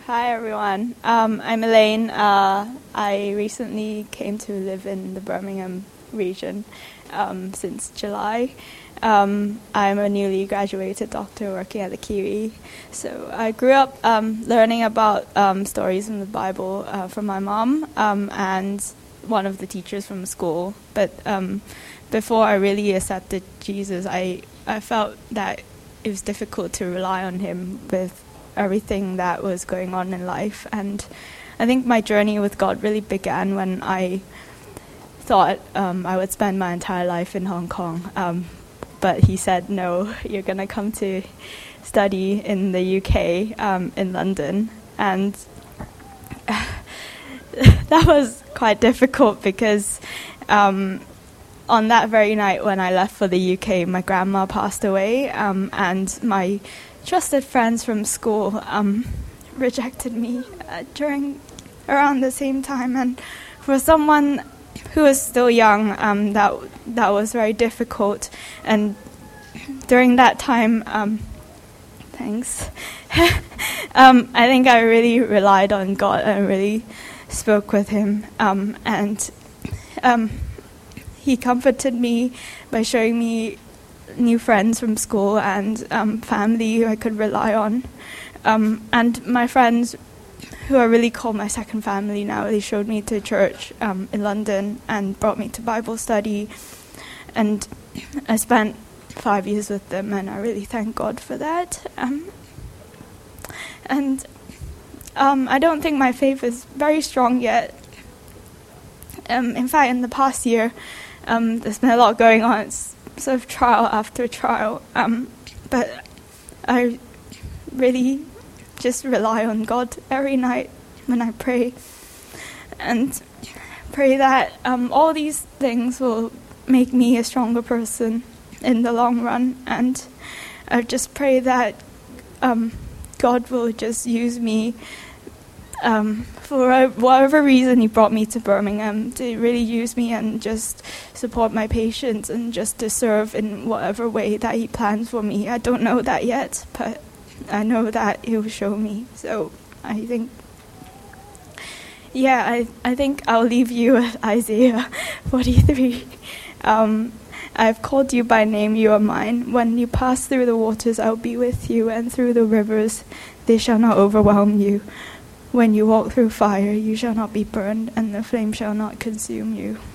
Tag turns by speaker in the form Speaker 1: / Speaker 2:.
Speaker 1: Hi everyone, I'm Elaine. I recently came to live in the Birmingham region since July. I'm a newly graduated doctor working at the Kiwi. So I grew up learning about stories in the Bible from my mom and one of the teachers from school. But before I really accepted Jesus, I felt that it was difficult to rely on him with everything that was going on in life. And I think my journey with God really began when I thought I would spend my entire life in Hong Kong. But he said, no, you're going to come to study in the UK, in London. And that was quite difficult because on that very night when I left for the UK, my grandma passed away, and my trusted friends from school rejected me around the same time. And for someone who was still young, that was very difficult. And during that time, thanks. I think I really relied on God and really spoke with him. And he comforted me by showing me new friends from school and family who I could rely on. And my friends, who I really call my second family now, they showed me to church in London and brought me to Bible study. And I spent 5 years with them, and I really thank God for that. And I don't think my faith is very strong yet. In fact, in the past year, there's been a lot going on. It's sort of trial after trial. But I really just rely on God every night when I pray. And pray that all these things will make me a stronger person in the long run. And I just pray that God will just use me for whatever reason he brought me to Birmingham, to really use me and just support my patients and just to serve in whatever way that he plans for me. I don't know that yet, but I know that he will show me. So I think, I think I'll leave you with Isaiah 43. I've called you by name, you are mine. When you pass through the waters, I'll be with you, and through the rivers, they shall not overwhelm you. When you walk through fire, you shall not be burned, and the flame shall not consume you.